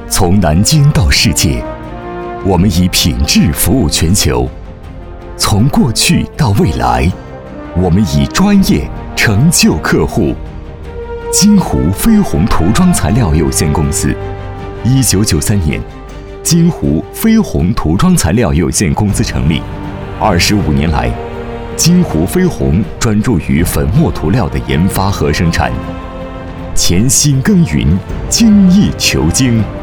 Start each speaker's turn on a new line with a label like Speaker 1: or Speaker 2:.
Speaker 1: 从南京到世界，我们以品质服务全球；从过去到未来，我们以专业成就客户。金湖飞鸿涂装材料有限公司，1993年，金湖飞鸿涂装材料有限公司成立。25年来，金湖飞鸿专注于粉末涂料的研发和生产，潜心耕耘，精益求精。